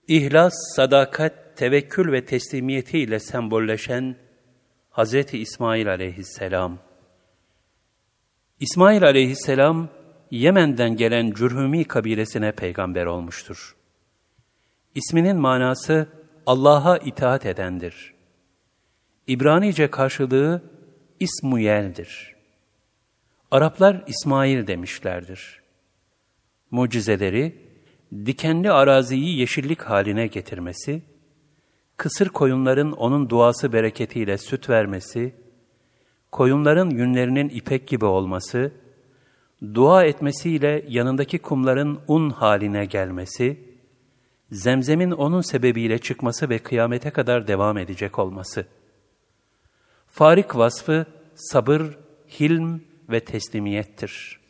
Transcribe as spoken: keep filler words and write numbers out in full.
İhlas, sadakat, tevekkül ve teslimiyetiyle sembolleşen Hazreti İsmail aleyhisselam. İsmail aleyhisselam, Yemen'den gelen Cürhumi kabilesine peygamber olmuştur. İsminin manası Allah'a itaat edendir. İbranice karşılığı İsmuyel'dir. Araplar İsmail demişlerdir. Mucizeleri, dikenli araziyi yeşillik haline getirmesi, kısır koyunların onun duası bereketiyle süt vermesi, koyunların yünlerinin ipek gibi olması, dua etmesiyle yanındaki kumların un haline gelmesi, zemzemin onun sebebiyle çıkması ve kıyamete kadar devam edecek olması. Farik vasfı sabır, hilm ve teslimiyettir.